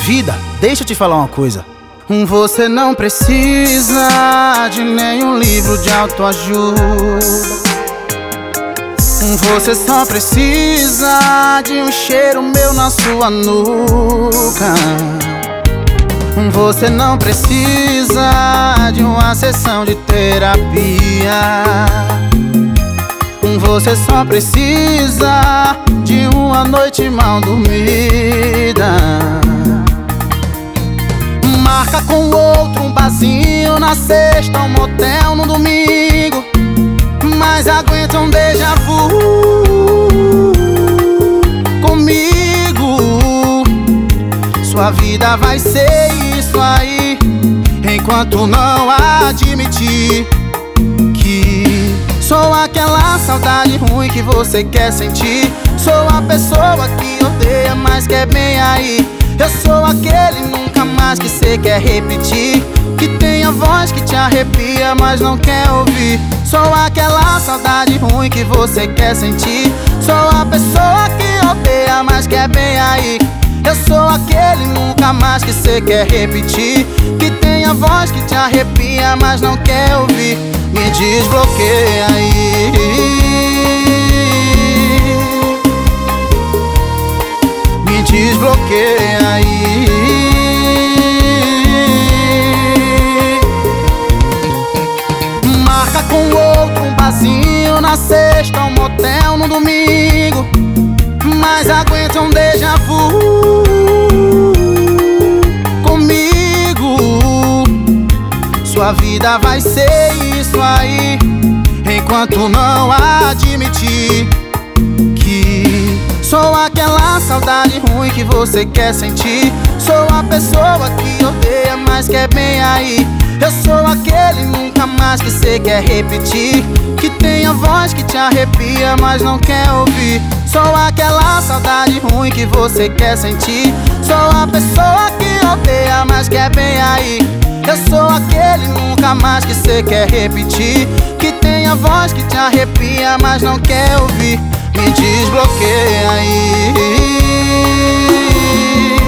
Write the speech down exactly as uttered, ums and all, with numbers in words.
vida, deixa eu te falar uma coisa. Você não precisa de nenhum livro de autoajuda. Você só precisa de um cheiro meu na sua nuca. Você não precisa de uma sessão de terapia. Você só precisa de uma noite mal dormida. Marca com outro um barzinho na sexta, um motel no domingo, mas aguenta um déjà vu comigo. Sua vida vai ser isso aí, enquanto não admitir que sou aquela saudade ruim que você quer sentir. Sou a pessoa que odeia, mas quer bem aí. Eu sou aquele nunca mais que cê quer repetir, que tem a voz que te arrepia, mas não quer ouvir. Sou aquela saudade ruim que você quer sentir. Sou a pessoa que odeia, mas quer bem aí. Eu sou aquele nunca mais que cê quer repetir, que tem a voz que te arrepia, mas não quer ouvir. Me desbloqueia aí, me desbloqueia aí. Marca com outro um barzinho na sexta, um motel no domingo, mas aguenta um déjà vu comigo. Sua vida vai ser isso aí, enquanto não admitir que sou aquela saudade ruim que você quer sentir. Sou a pessoa que odeia, mas quer bem aí. Eu sou aquele nunca mais que cê quer repetir, que tem a voz que te arrepia, mas não quer ouvir. Sou aquela saudade ruim que você quer sentir. Sou a pessoa que odeia, mas quer bem aí. Eu sou aquele nunca mais que cê quer repetir, que tem a voz que te arrepia, mas não quer ouvir. Me desbloqueia aí.